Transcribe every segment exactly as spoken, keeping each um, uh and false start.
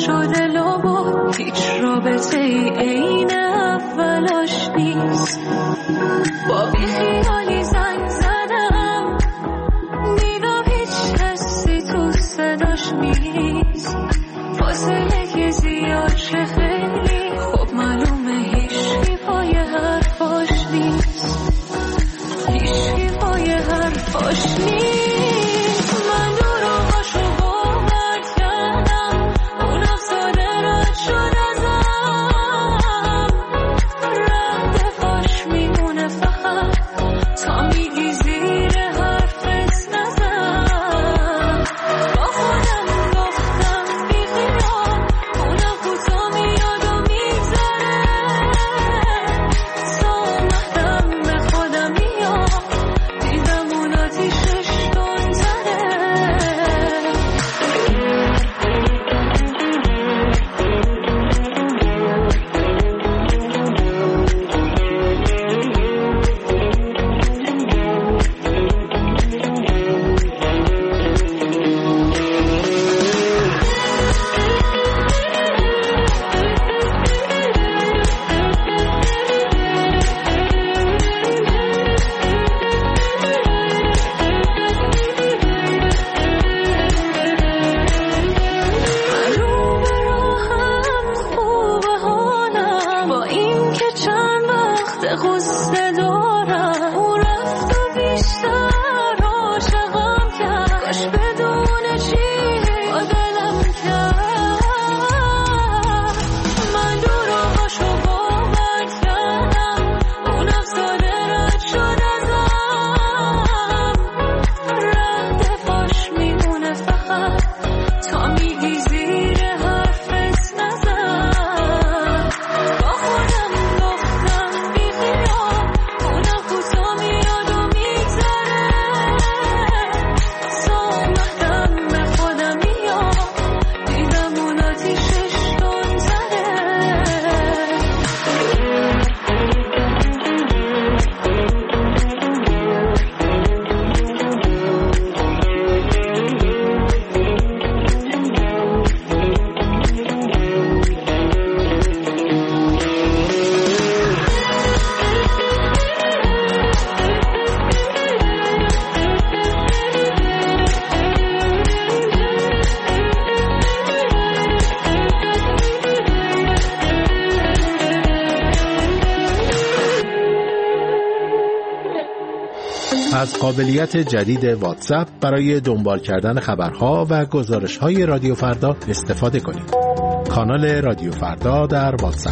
شده لابا هیچ رابطه ای عین اولاش نیست. با بیخیالی زنگ زدم دیدم هیچ حسی تو صداش نیست. فاصله که زیاد شه خیلی خب معلومه هیچی پای حرفاش نیست. هیچی پای حرفاش نیست. از قابلیت جدید واتساپ برای دنبال کردن خبرها و گزارش‌های رادیو فردا استفاده کنید. کانال رادیو فردا در واتساپ.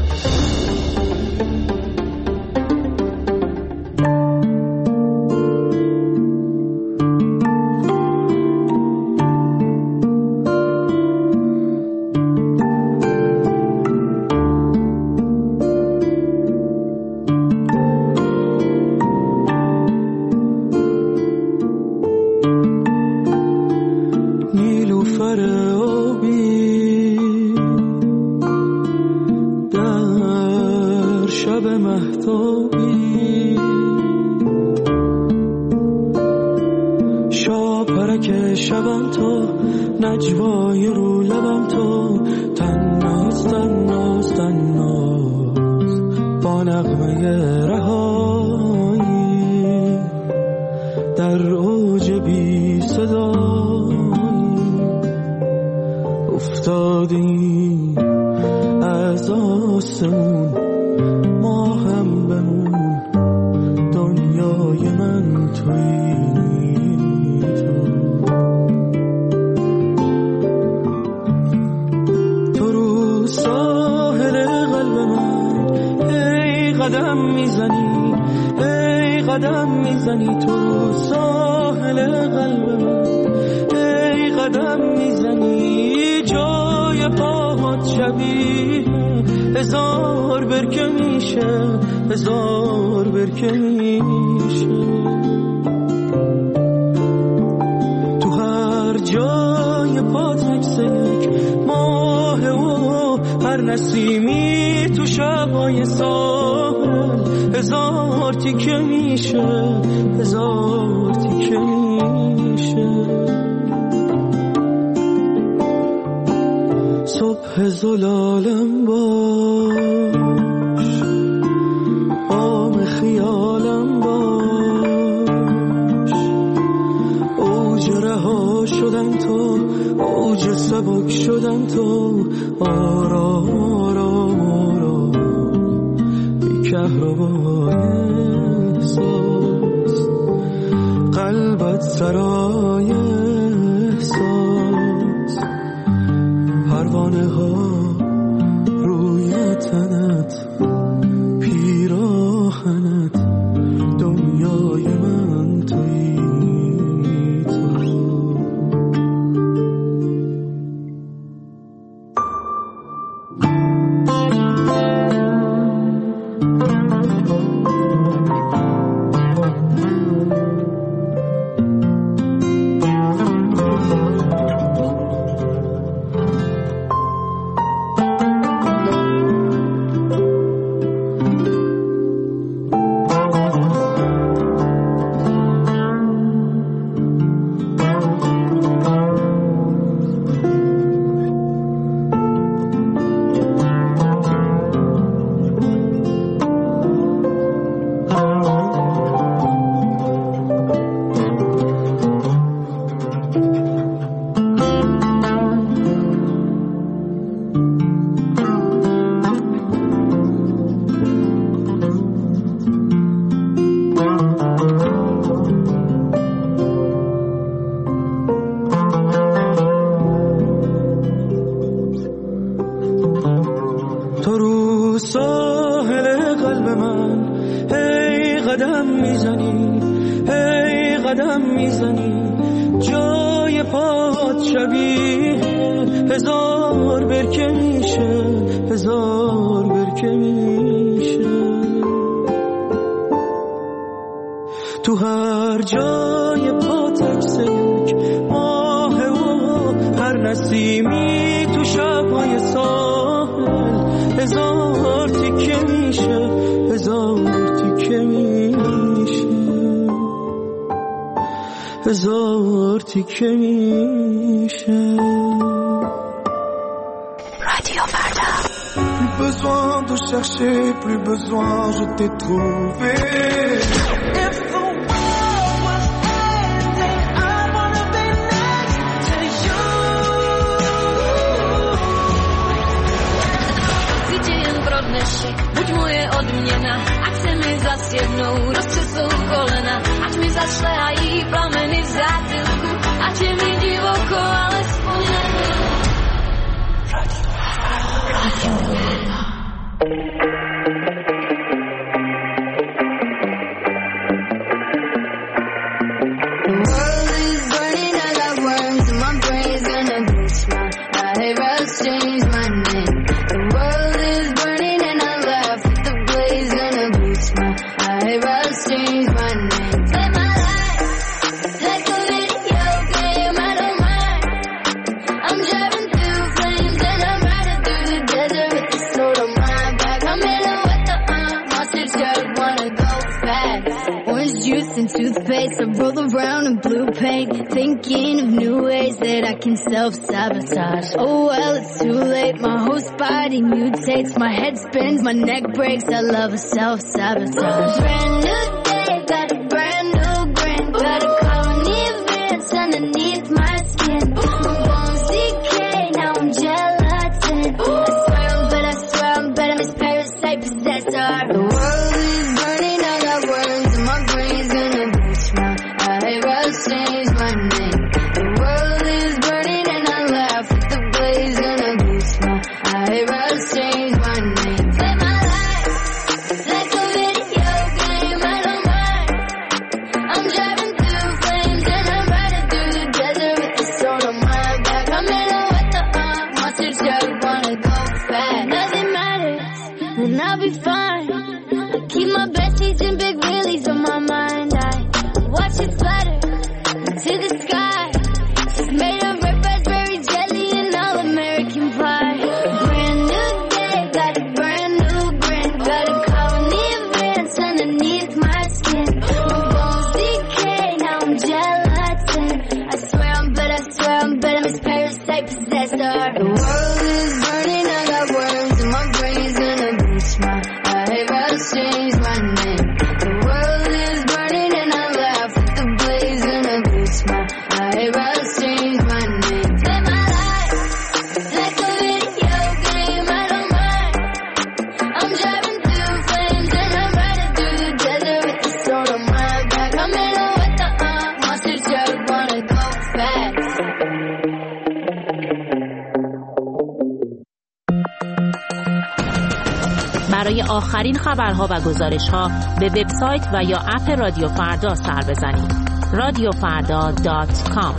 صبح زلالم باش، بام خیالم باش، اوج رها شدن تو، اوج سبک شدن تو، آرام آرام آرام بی کهربای احساس، قلبت سرای احساس، پروانه ها روی تنت، پیراهنت، دنیای من تویی تو. Plus besoin, je t'ai trouvé. If the world was ending, I wanna be next to you. Tydzień pro dnešek, buď moje odměna, ať se mi zas jednou roztřesou kolena, ať mi zašlehají plameny v zátylku, ať je mi divoko alespoň jednou. Radio Verda. Toothpaste, I roll around in blue paint, thinking of new ways that I can self-sabotage. Oh well, it's too late, my whole body mutates, my head spins, my neck breaks, I love a self-sabotage. Brand new day, got a brand new grin, got a colony of ants underneath my skin. My bones decay, now I'm gelatin. I swear I'm better, I swear I'm better, Miss Parasite Possessor. The world is burning, I got worms in my brain's gonna change my name. The world is burning and I laugh at the blaze gonna boost my eyebrows. Change my name. Play my life like a video game. I don't mind. I'm driving through flames and I'm riding through the desert with the soul on my back. I'm in a what the uh, monster truck, wanna go fast. Nothing matters, then I'll be fine. I keep my besties and big wheelies on my mind. I watch it splatter to the sky. She's made of red raspberry jelly and all American pie. Brand new day, got a brand new grin, got a colony of ants underneath my skin. My bones decay, now I'm gelatin. I swear I'm better, I swear I'm better, Miss Parasite Possessor. The world is برای آخرین خبرها و گزارش‌ها به وبسایت و یا اپ رادیو فردا سر بزنید. رادیو فردا دات کام.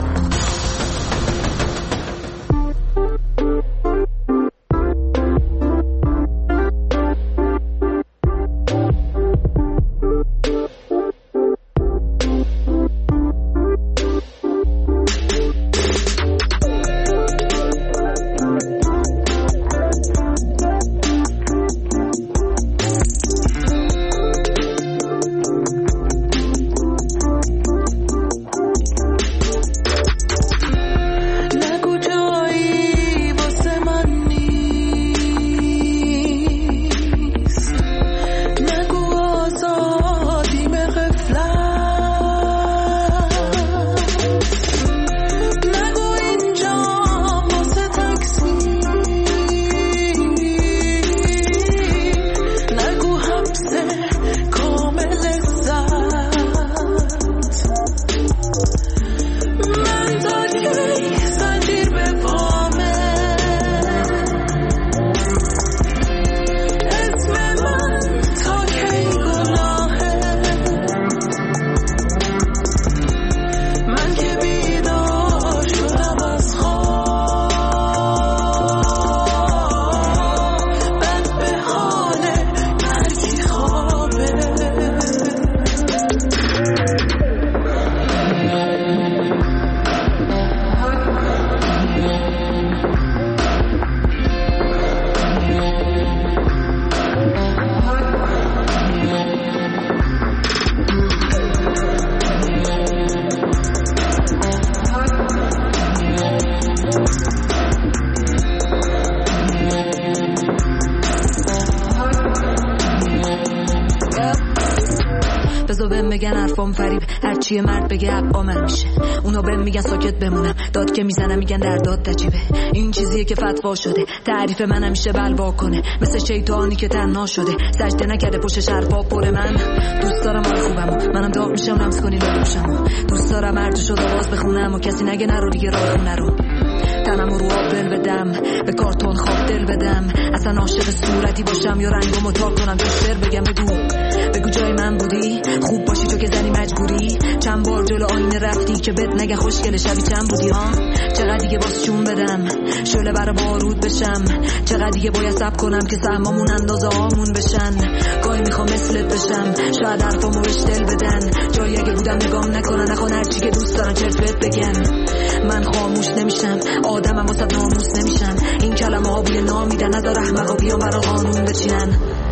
چیه مرد بگه عبا من میشه، اونا بهم میگن ساکت بمونم، داد که میزنم میگن در داد نجیبه. این چیزیه که فتوا شده، تعریف من همیشه بلوا کنه، مثل شیطانی که تنها شده، سجده نکرده پشت حرفا پر من. دوست دارم حال خوبمو، منم داغ میشم رمز کنی لاشمو، دوست دارم مرد شد آواز بخونم و کسی نگه نرو دیگه راه خونه رو، تنمو رو آب دل بدم، به کارتون خواب دل بدم، اصلا عاشق صورتی باشم یا رنگو متار کنم تو شعر بگم. بگو بگو جای من بودی، خوب باشی تو که زنی مجبوری، چند بار جلو آینه رفتی که بد نگه خوشگل شبی چند بودی ها، چقدر دیگه باز چون بدم شعله برا بارود بشم، چقدر دیگه باید صبر کنم که سهمامون اندازه هامون بشن، گاهی میخوام مثلت بشم شاید حرفامو بهش دل بدن، جایی اگه بودم نگام نکنن نخوان هرچی که دوست دارن چرت بهت بگن. من خاموش نمیشم، آدمم واسه ناموس نمیشن، این کلمه ها بوی نامیدن، نذار احمقا بیان برا قانون بچینن.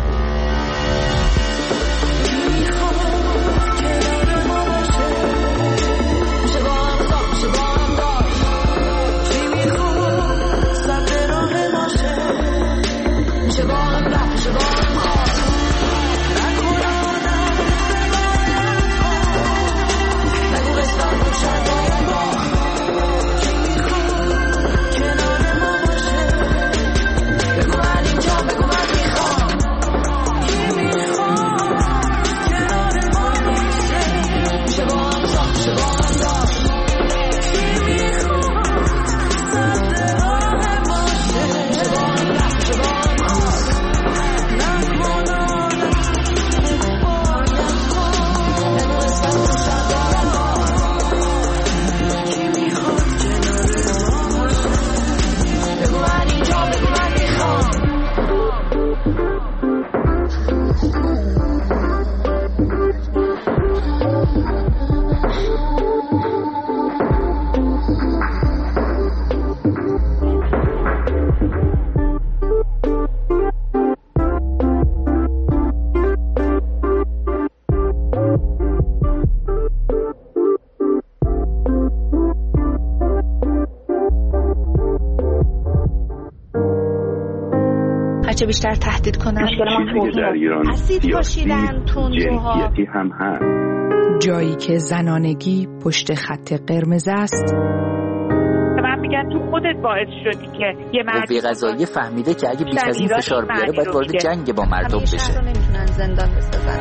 چه بیشتر تهدید کنن اسید پاشیدن تندروها هم هست. جایی که زنانگی پشت خط قرمز است. من میگن تو خودت باعث شدی که یه مردی قضایی فهمیده که اگه بیش از این فشار بیاره باید وارد جنگ با مردم بشه. همیشه نمیتونن زندان بسازن.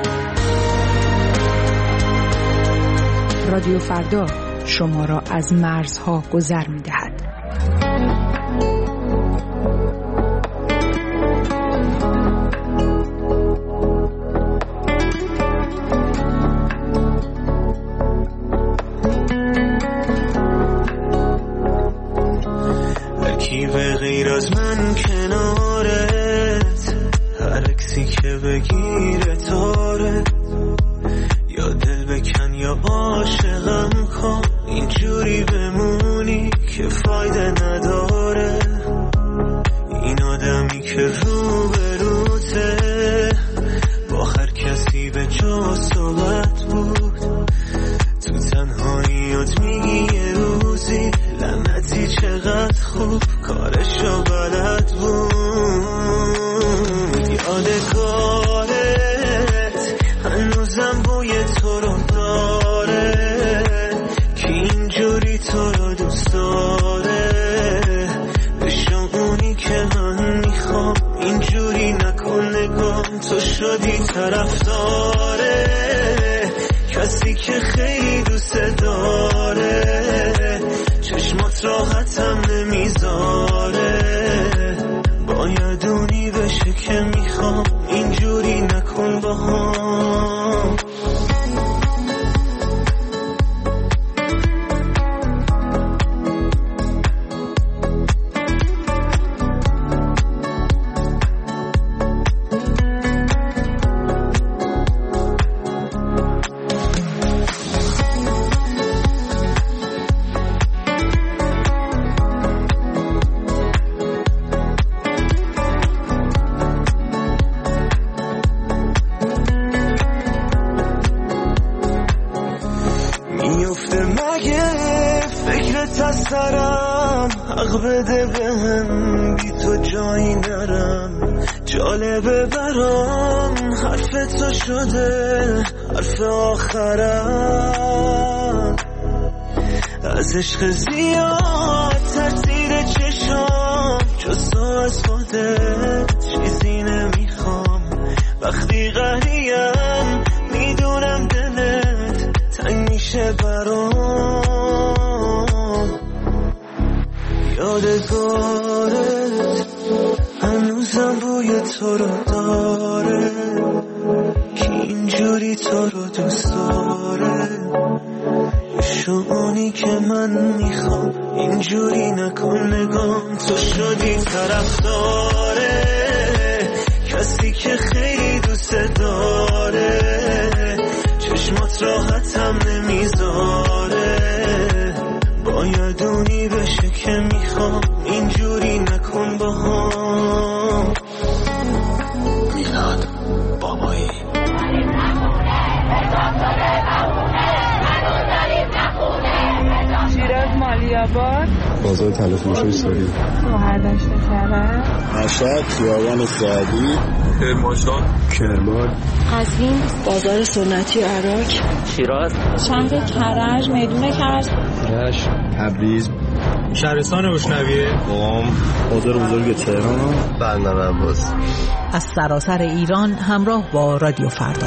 رادیو فردا شما را از مرزها گذر میدهد. کسی که بگیره تاره، یا دل بکن یا عاشقم کن، اینجوری بمونی که فایده نداره. این آدمی که رو به روته با هر کسی به جا صحبت بود، تو تنهاییات میگی یه روزی لعنتی چقدر خوب کارشو بلد بود. یادگارت هنوزم بوی تو رو داره که اینجوری تو رو دوست داره. بشو اونی که من میخوام، اینجوری نکن نگام، تو شدی طرفداره کسی که خیلی دوست داره. چشمات راحتم نمیذاره، باید اونی بشه که میخوام، اینجوری نکن با هم. بده بهم بی تو جایی نرم، جالبه برام حرف تو شده حرف آخرم. از عشق زیاد ترسید چشام، جز تو از خودت چیزی نمیخوام. وقتی قهریم میدونم دلت تنگ میشه برام. یادگارت هنوزم بوی تو رو داره که اینجوری تو رو دوست داره. شونی که من میخوام، اینجوری نکن نگام، تو شدی طرفداره کسی که خیلی دوست داره. چشمات راحتم نمیذاره، باید اونی بشه که میخوام، اینجوری نکن با هم. میلاد بابایی شیراز مالیاباد، بازار تلفروشی ساری، مهردشت کرد، مشهد خیابان سعدی، کرمانشاه، کرمان، قزوین، بازار سنتی عراق، شیراز، شهر کرج، میدون کرج، رشت، تبریز، شهرستان روشنویه، قم، بازار بزرگ تهران، بندر عباس. از سراسر ایران همراه با رادیو فردا.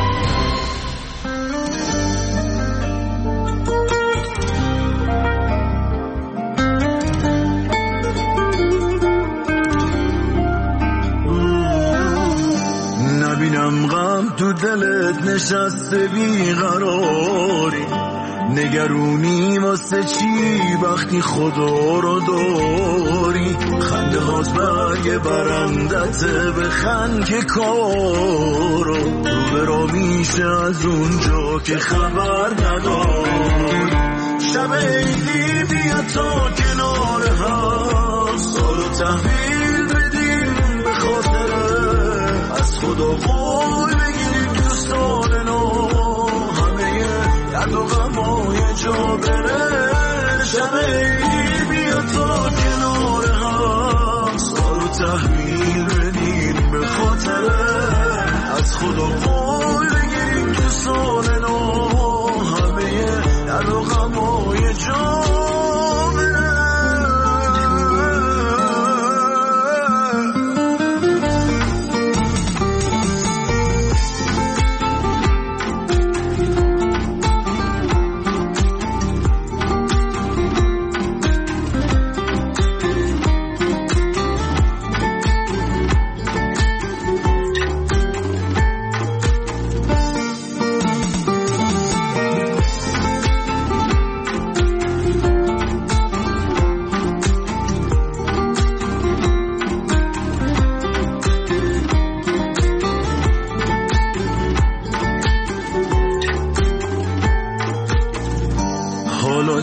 نبینم غم تو دلت نشسته بیقراری، نگرونی واسه چی وقتی خدا رو داری. خنده هاز برگ برندته بخند که کارو رو برا میشه از اونجا که خبر نداری. شب عیدی بیا تا کنار هم، سالو تحویل بدیم به خاطره، از خدا قول بگیریم دوستان نو، همه درد و غمای جا بره. شب عیدی بیا تا کنار هم، سالو تحویل بدیم به خاطره، از خدا قول بگیریم دوستان نو، همه درد و غمای جا بره.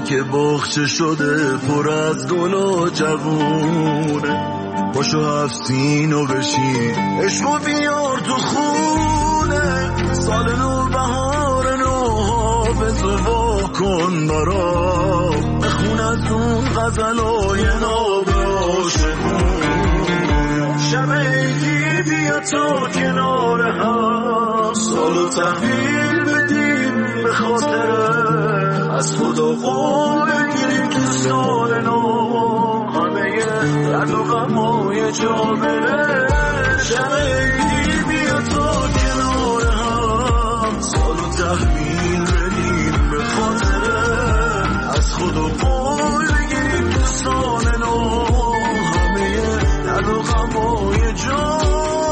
که باغچه شده پر از گل و جوونه. پاشو هفت سینو بشین عشقو بیار تو خونه. سال نو بهار نو حافظو وا کن برام. بخون از اون غزلای ناب عاشقون. شب عیدی بیا تا کنار هم سالو تحویل بدیم به خاطره. از خدا قول بگیریم تو سال نو همه درد و غمای جا بره. شب عیدی بیا تا کنار هم سالو تحویل بدیم به خاطره. از خدا قول بگیریم تو سال نو همه درد و غمای جا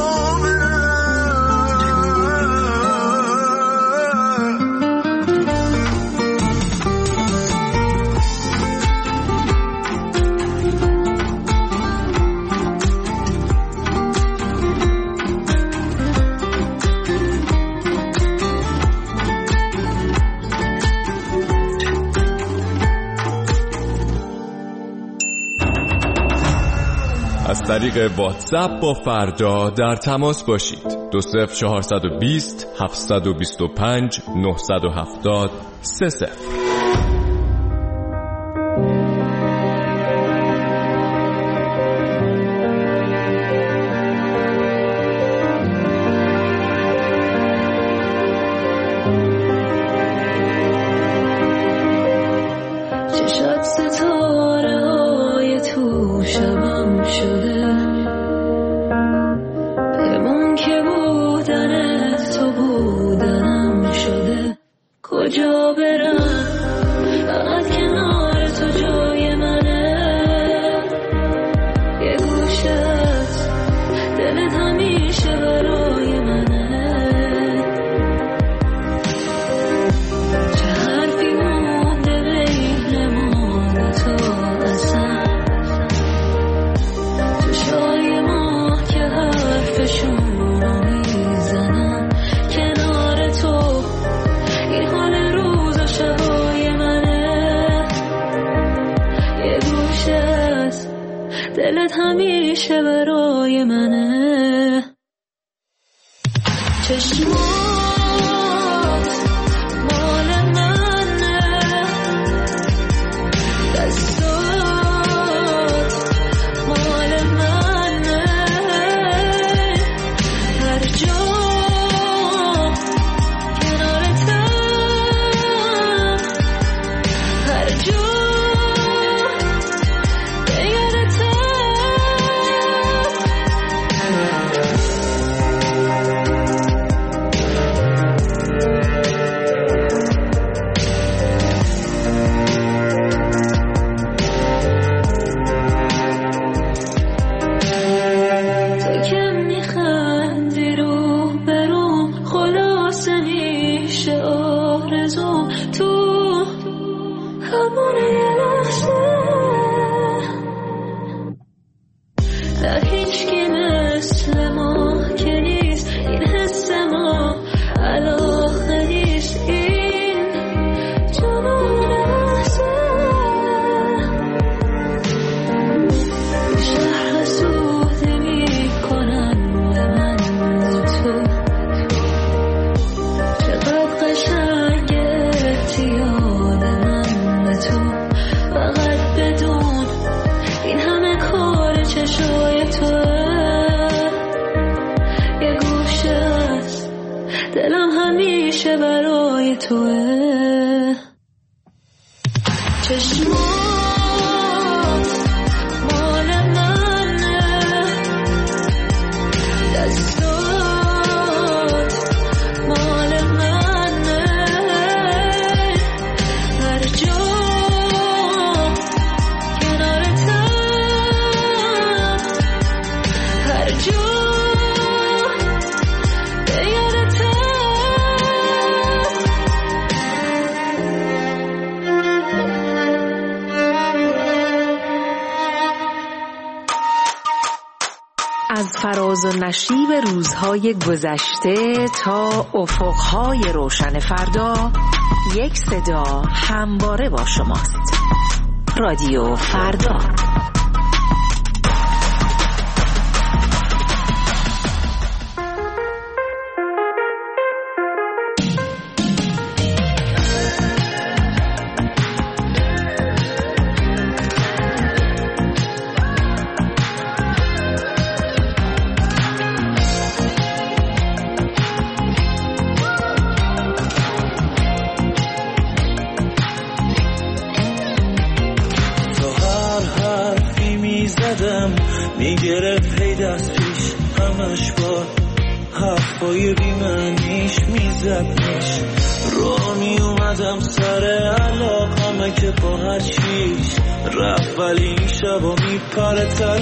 از طریق واتساپ با فردا در تماس باشید. دو صفر چهارصد و بیست هفتصد و بیست و پنج نهصد و هفتاد سه صفر. دلت همیشه برای منه. چشمات مال منه، دستات مال منه، هر جا کنارتم، هر جا دلم همیشه برای توه. چشمات مال منه، دستات مال منه، هر جا کنارتم، هر جا از فراز و نشیب روزهای گذشته تا افقهای روشن فردا، یک صدا همواره با شماست. رادیو فردا. میگرفت هی دست پیش همش با حرفای بیمعنیش میزدنش رو میومدم سر علاقمه که با هر چیش رفت ولی این شبا میپره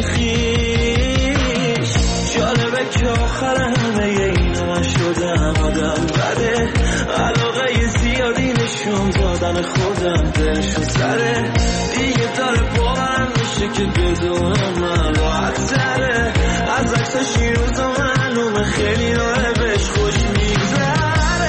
تلخیش جالبه که آخر همه اینو من شدم آدم بده علاقه زیادی نشون دادن خودم دلشو سره دیگه داره باورم میشه که بدونم من راحت تره از عکسش این روزا معلومه خیلی داره بهش خوش میگذره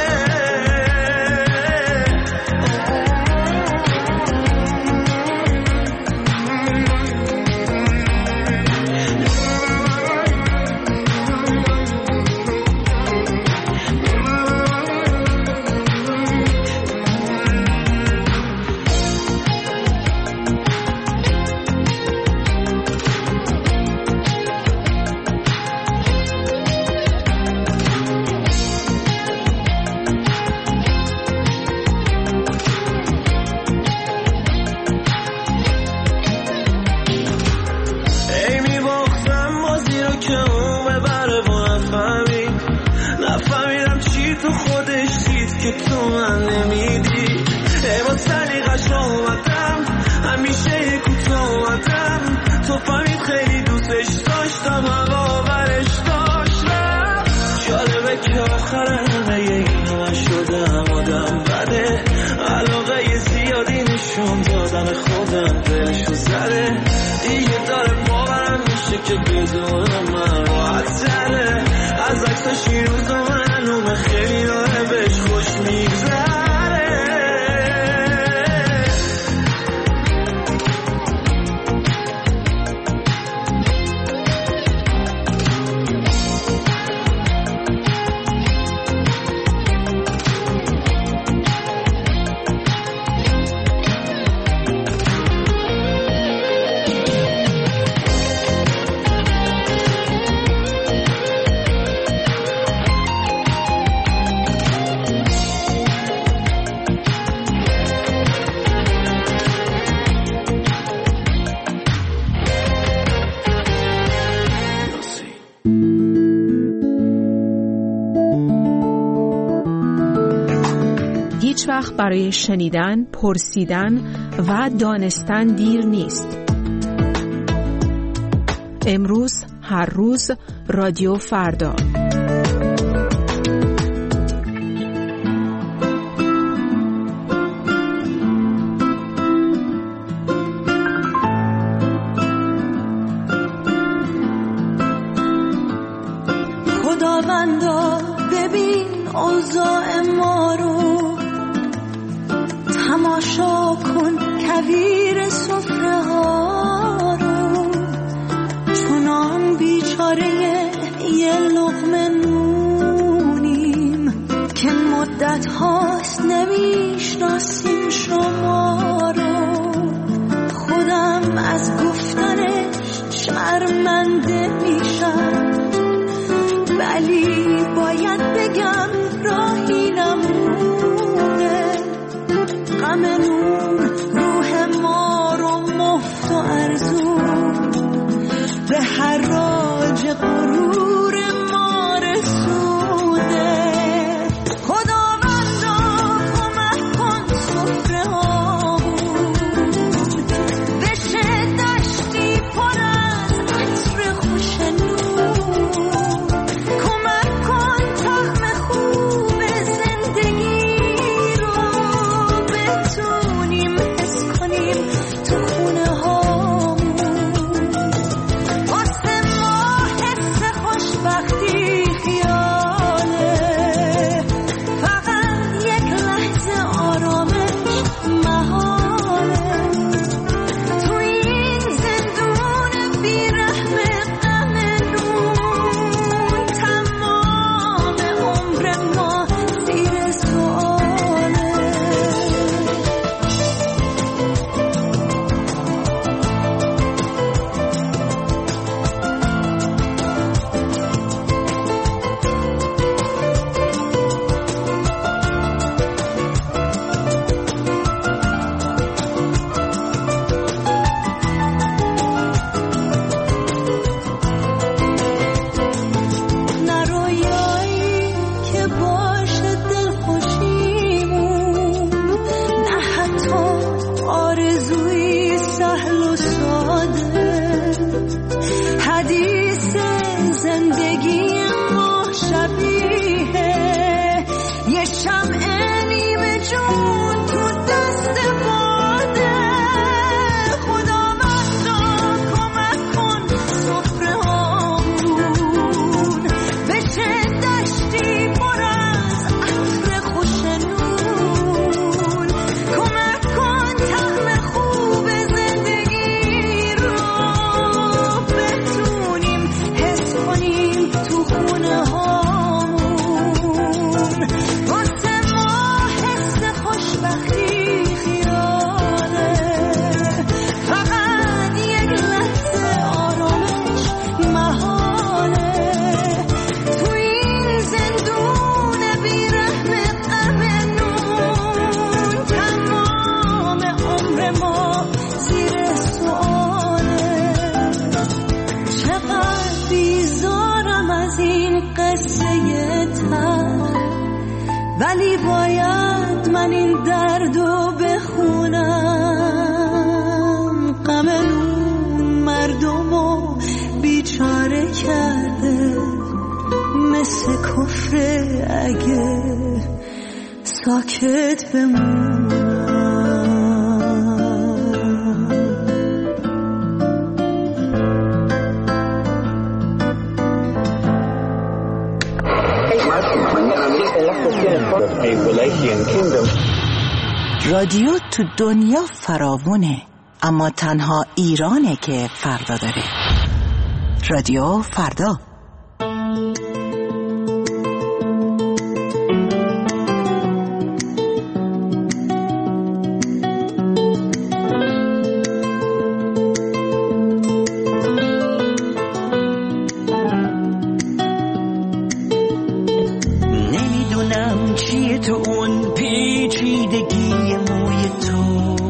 که تو من نمیدی ای با سلیقش آمدم همیشه یک کوتا آمدم تو فهمید خیلی دوستش داشتم هوا برش داشتم جالبه که آخر همه اینو من شدم آدم بده علاقه زیادی نشون دادن خودم دلشو زده دیگه داره باورم میشه که بدونم من راحت تره از عکسش این روزا معلومه خیلی داره بهش خوش میگذره هیچ وقت برای شنیدن، پرسیدن و دانستن دیر نیست. امروز، هر روز، رادیو فردا. خداوندا ببین اوضاع ما رو تماشا کن کویر سفره ها رو چونان بیچاره یه لقمه نونیم که مدت هاست نمیشناسیم شما رو خودم از گفتنش شرمنده میشم ولی باید بگم راهی نمونه غم نون روح ما رو مفت و ارزون به حراج غرور ما رسوده خداوندا کمک کن سفره هامون بشه دشتی پر از عطر خوش نون کمک کن طعم خوب قصه تر، ولی باید من این دردو بخونم. غم اون مردمو بیچاره کرده، مثل کفر اگه ساکت بمونم. رادیو تو دنیا فراوونه، اما تنها ایرانه که فردا داره. رادیو فردا. نمیدونم چیه تو اون پیچیدگی موی تو،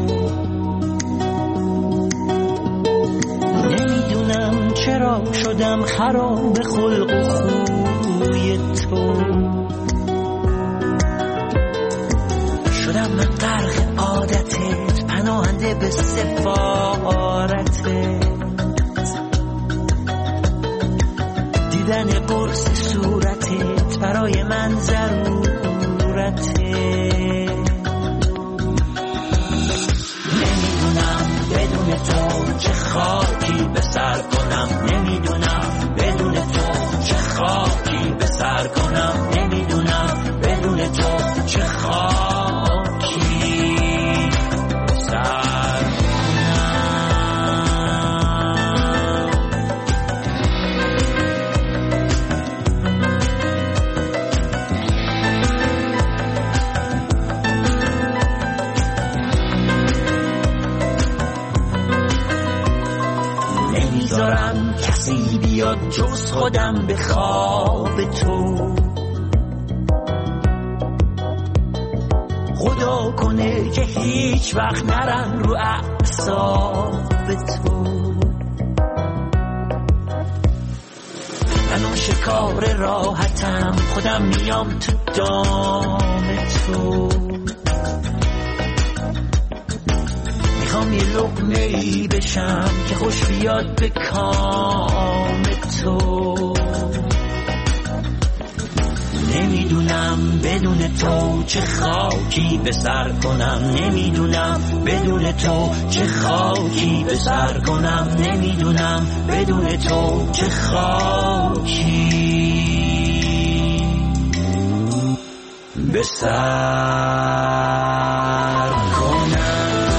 نمیدونم چرا شدم خراب خلق و خوی تو، شدم من غرق عادتت، پناهنده به سفارتت، دیدن قرص صورتت برای من ضرورته. نمیدونم بدون تو چه خاکی به سر کنم، نمیدونم بدون تو چه خاکی به سر کنم، نمیدونم بدون تو چه خاکی به سر کنم. نمیذارم کسی بیاد جز خودم به خواب تو، خدا کنه که هیچ وقت نرم رو اعصاب تو. من شکار راحتم، خودم میام تو دام تو، میخوام یه لقمه ای بشم که خوش بیاد به کام تو. نمیدونم بدون تو چه خاکی به سر کنم، نمیدونم بدون تو چه خاکی به سر کنم، نمیدونم بدون تو چه خاکی به سر کنم.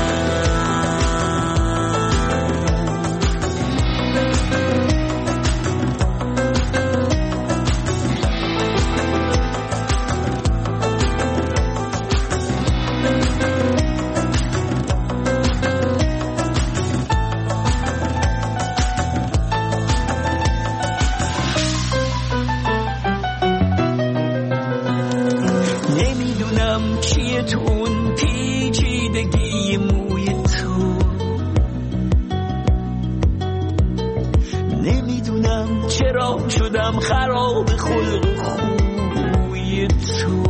تو اون پیچیدگی موی تو، نمیدونم چرا شدم خراب خلق و خوی تو،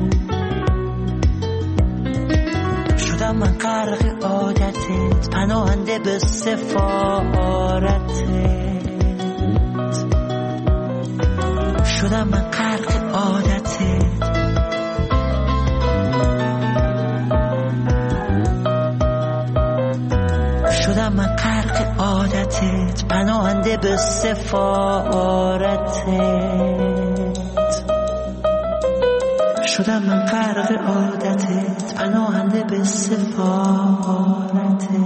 شدم من غرق عادتت، پناهنده به سفارتت، شدم من غرق عادتت، شدم من غرق عادتت، پناهنده به سفارتت، شدم من غرق عادتت، پناهنده به سفارتت.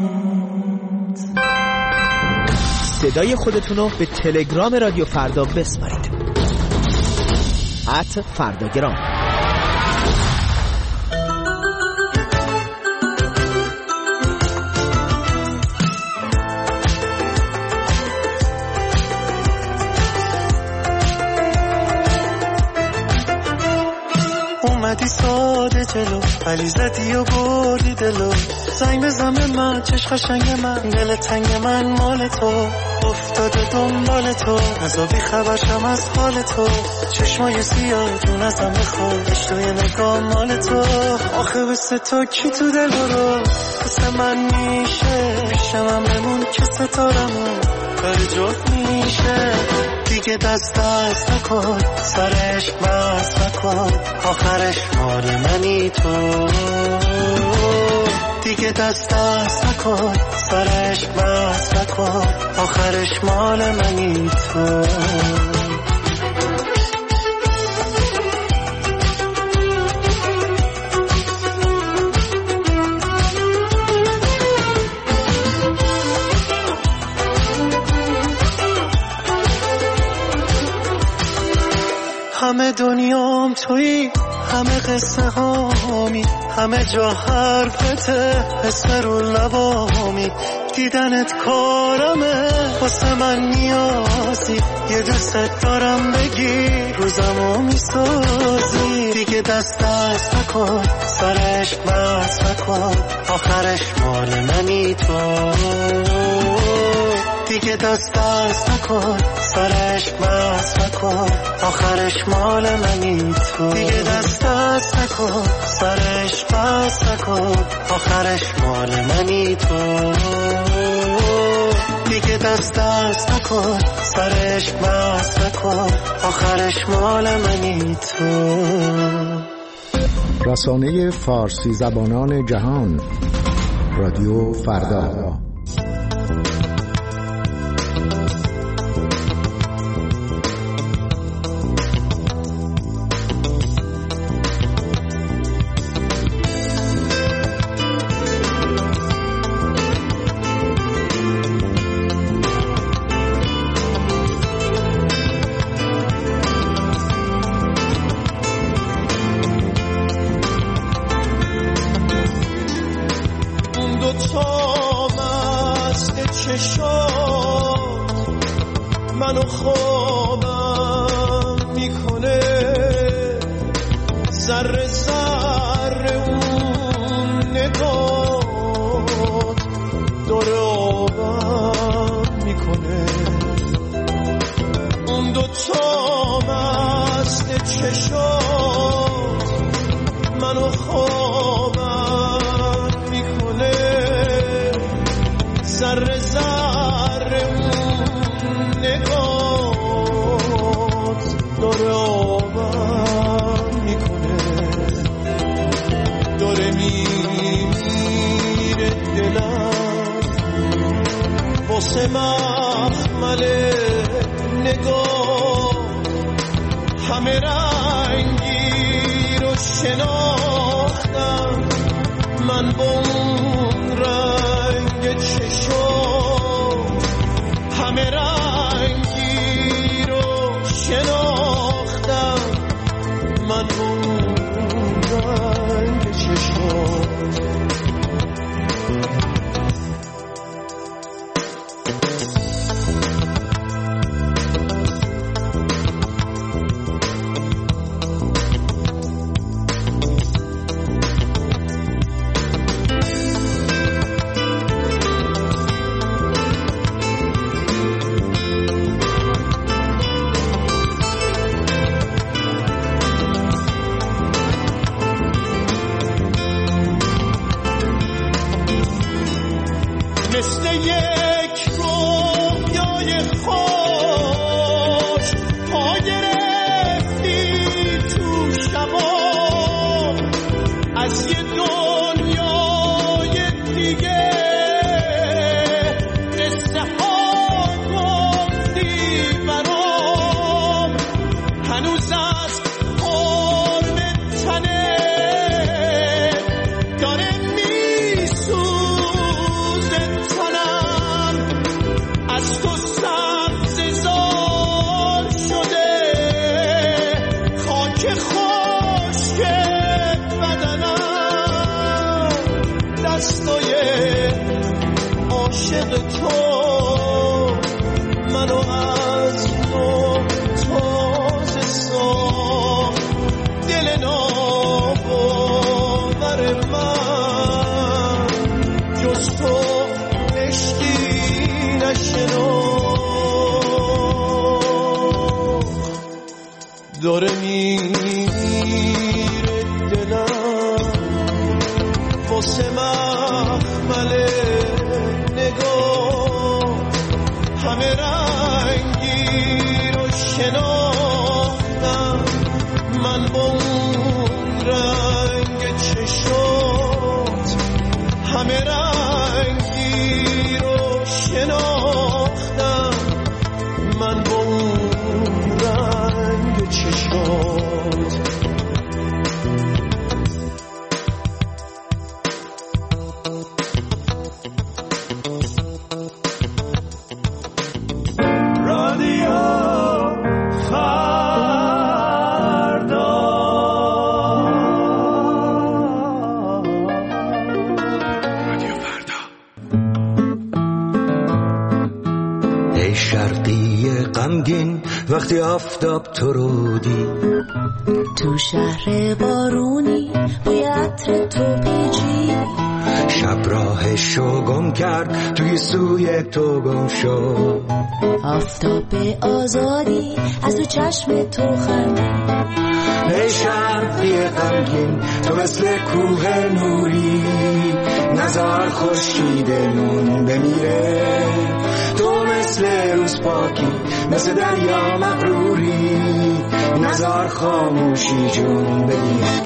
صدای خودتونو به تلگرام رادیو فردا بسپارید. ات فرداگرام. اومدی ساده جلو ولی زدی و بردی دلو زنگ بزن به من چش قشنگ من دل تنگ من مال تو افتاده دنبال تو نزا بی خبرشم از حال تو چشمای سیاه جون ازم بخواد اشتوی نگاه مال تو آخه بسه تو کی تو دل رو بسه من میشه پیش من بمون که ستارمون داره جفت میشه دیگه دست دست نکن سرش بست نکن آخرش مال منی تو دیگه دست دست نکن سرش بست نکن آخرش مال منی تو همه دنیام تویی همه قصه هامی همه جا حرفته حس رو لبامی دیدنت کارمه واسه من نیازی یه دوست دارم بگی روزمو میسازی دیگه دست دست نکن سرش بست نکن آخرش مال منی تو دیگه دست دست نکن سرش بست نکن آخرش مال منی تو دیگه دست دست نکن سرش بست نکن آخرش مال منی تو دیگه دست دست نکن سرش بست نکن آخرش مال منی تو رسانه فارسی زبانان جهان رادیو فردا. منو خوابم میکنه ذره ذره اون نگاه داره آبم میکنه اون دوتا مست چشات منو خوابم میکنه ذره ذره اون نگات داره آبم میکنه داره میمیره دلم واسه مخمل نگاه همه رنگی رو شناختم من با اون رنگ چشم همه رنگی رو شناختم من با اون رنگ چشم داره میره دلم واسه محمل نگاه همه رنگی رو شناختم من با اون رنگ چشات همه رنگی رو شناختم من با اون رنگ چشات وقتی آفتاب تو رو دید تو شهر بارونی بوی عطر تو پیچی شب راهشو گم کرد توی سوی تو گم شد آفتاب آزادی از تو چشم تو خندید ای شرقی غمگین تو مثل کوه نوری نزار خورشیدمون بمیره تو مثل روز پاکی مثل دریا مغروری نزار خاموشی جون بگیر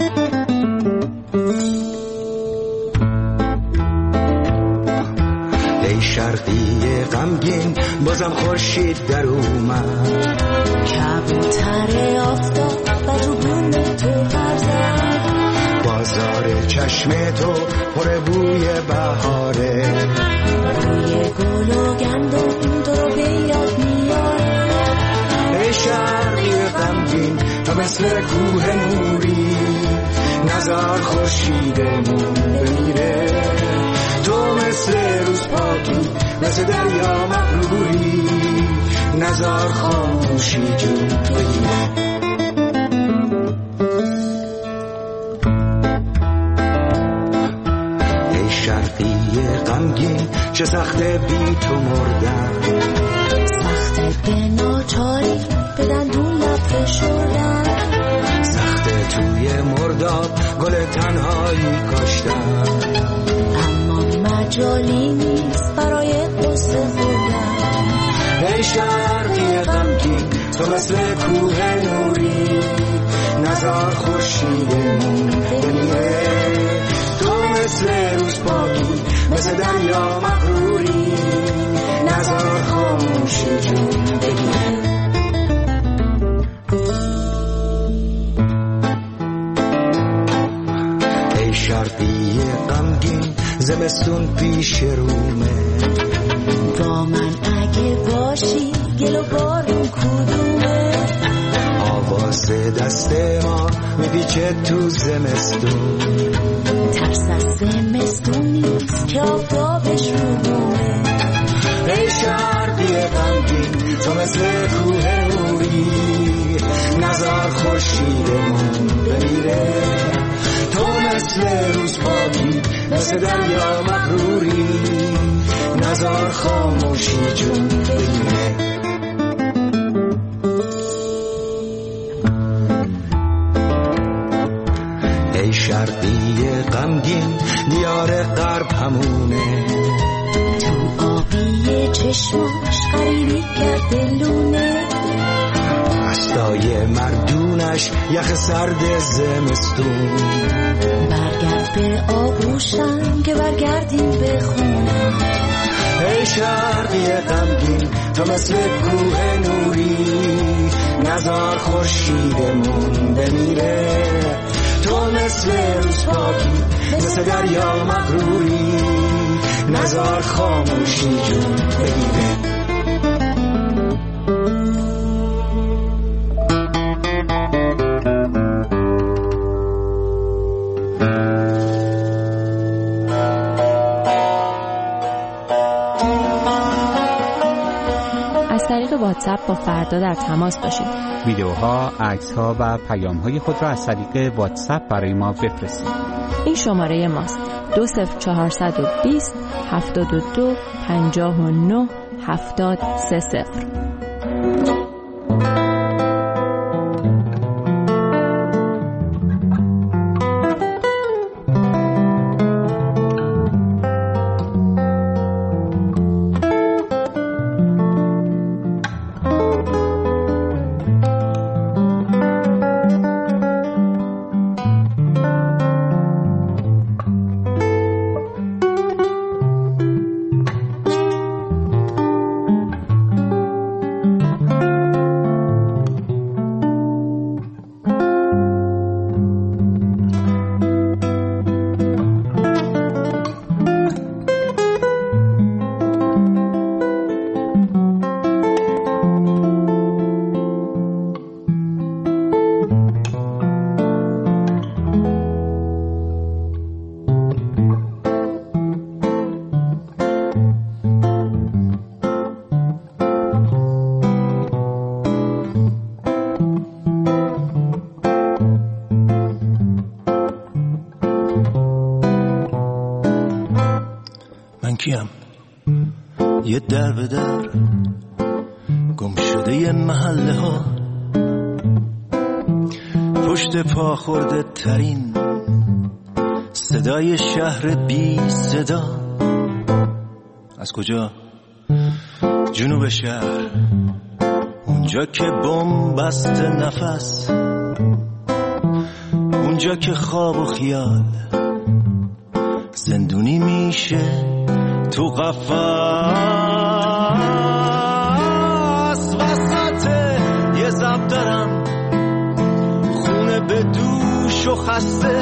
ای شرقی غمگین بازم خورشید در اومد کبوتر آفتاب و تو بوم تو پرزد بازار چشم تو پر بوی بهاره بوی گل و گندم تو رو به یاد میاره ای شرقی غمگین تو مثل کوه نوری نزار خورشیدمون بمیره تو مثل روز پاکی مثل دریا مغروری نزار خاموشی جون بگیره ای شرقی غمگین چه سخته بی تو مردن سخته به ناچاری به دندون لب فشردن سخته توی مرداب گل تنهایی کاشتن اما مجالی نیست برای قصه خوردن ای شرقی غمگین تو مثل کوه نوری نزار خورشیدمون بمیره تو مثل روز پاکی مثل دریا مغروری نزار خاموشی جون بگیره ای شرقی غمگین زمستون پیش رومه با من اگه باشی گل و بارون کدومه آواز دست ما میپیچه تو زمستون ترس از زمستون نیست که آفتابش رو بومه ای شرقی غمگین تو مثل کوه نوری نزار خورشیدمون بمیره تو مثل روز پاکی مثل دریا مغروری نزار خاموشی جون بگیره ای شرقی غمگین دیار غرب همونه تو آبی چشماش غریبی کرده لونه دستای مردونش یخ سرد زمستون برگرد به آغوشم که برگردیم به خونه ای شرقی غمگین تو مثل کوه نوری نزار خورشیدمون بمیره تو مثل روز پاکی مثل دریا مغروری نزار خاموشی جون بگیره واتساپ با فردا در تماس باشید. ویدیوها، عکس‌ها و پیام‌های خود را از طریق واتساپ برای ما بفرستید. این شماره ماست: دو صفر چهارصد و بیست هفتاد و دو پنجاه و نه هفتاد سه صفر. کیم؟ یه در به در گم شده یه محله ها، پشت پا خورده ترین صدای شهر بی صدا. از کجا؟ جنوب شهر، اونجا که بن‌بست نفس، اونجا که خواب و خیال زندونی میشه تو قفس. وسط یه زب دارم خونه به دوش و خسته،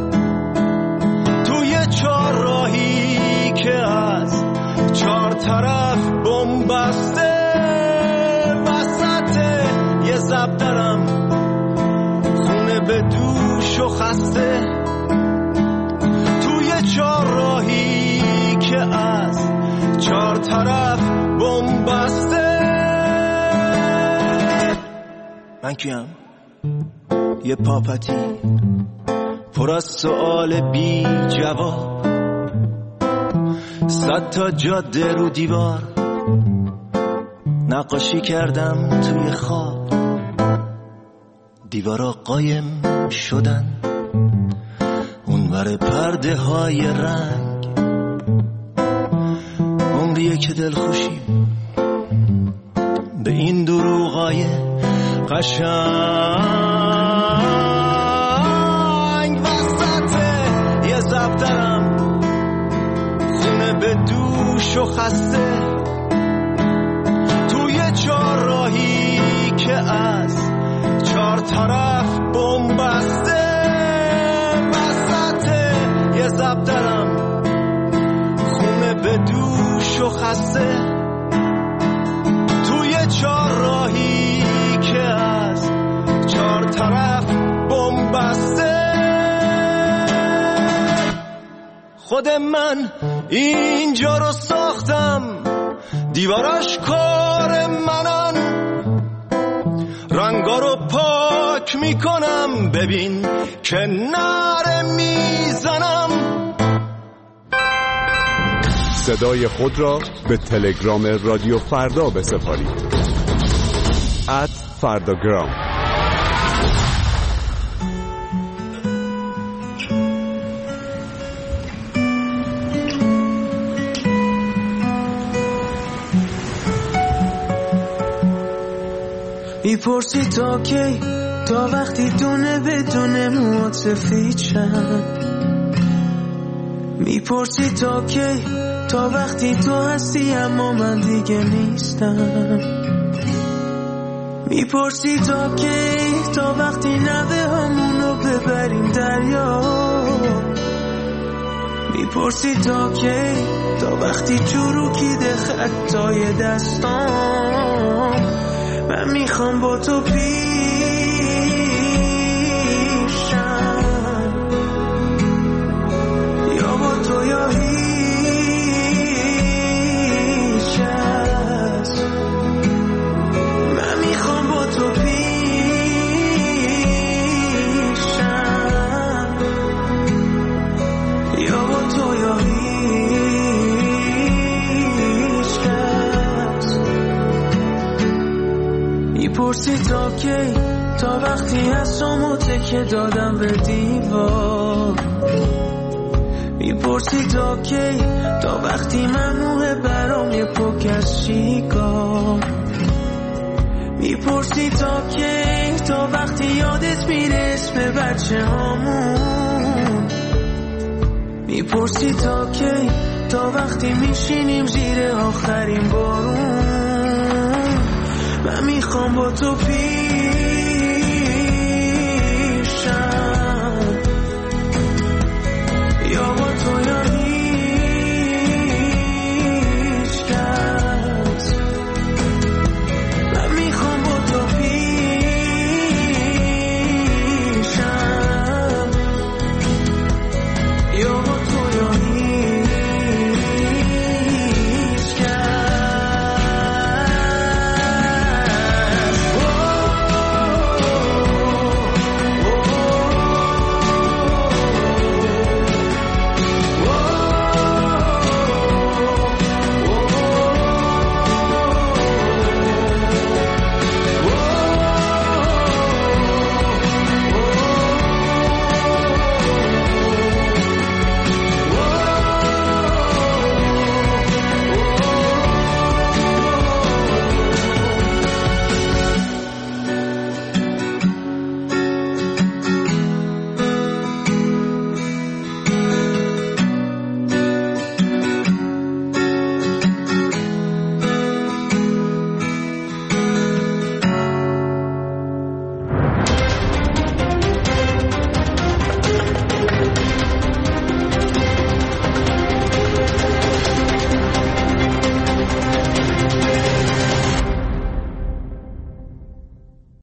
توی چار راهی که از چار طرف بن‌بسته. وسط یه زب دارم خونه به دوش و خسته، توی چار راهی که از چار طرف بن‌بسته. من کیم؟ یه پاپتی پر از سؤال بی جواب، صد تا جاده رو دیوار نقاشی کردم توی خواب. دیوارا قایم شدن اونور پرده های رنگ، عمریه که دلخوشی به این دروغای قشنگ. وسط یه زب دارم خونه به دوش و خسته، توی چار راهی که از چار طرف بن‌بسته. وسط یه زب دارم خونه به دوش و خسته، توی چار راهی که از چار طرف بن‌بسته. خود من اینجا رو ساختم، دیواراش کار منن، رنگا رو پاک میکنم، ببین که نره میزنم. صدای خود را به تلگرام رادیو فردا بسپارید. ات فرداگرام. میپرسی تا کی، تا وقتی دونه بدونه موات سفید شن. میپرسی تا کی، تا وقتی تو هستی اما من دیگه نیستم. میپرسی تا کی، تا وقتی نوه همونو ببریم دریا. میپرسی تا کی، تا وقتی چروکیده خطای دستام. من میخوام با تو پیشم، یا با تو یا هیچ کس. من میخوام با تو پیشم، یا با تو یا هیچ کس. میپرسی تا کی، تا وقتی حسامو تکه دادم به دیوار. میپرسی تا کی، تا وقتی ممنوعه برام یه پک از شیکار. میپرسی تا کی، تا وقتی یادت میره اسم بچه هامون. میپرسی تا کی، تا وقتی میشینیم زیر آخرین بارون. من میخوام با تو پی